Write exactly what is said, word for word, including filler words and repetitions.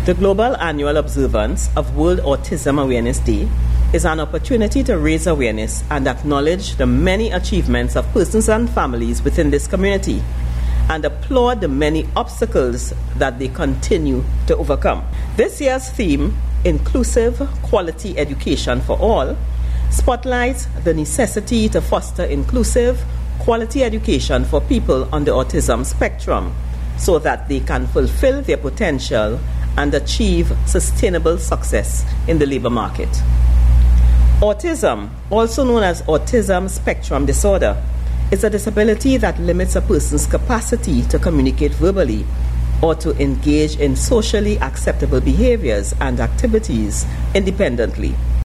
The global annual observance of World Autism Awareness Day is an opportunity to raise awareness and acknowledge the many achievements of persons and families within this community and applaud the many obstacles that they continue to overcome. This year's theme, Inclusive Quality Education for All, spotlights the necessity to foster inclusive quality education for people on the autism spectrum so that they can fulfill their potential and achieve sustainable success in the labor market. Autism, also known as autism spectrum disorder, is a disability that limits a person's capacity to communicate verbally or to engage in socially acceptable behaviors and activities independently.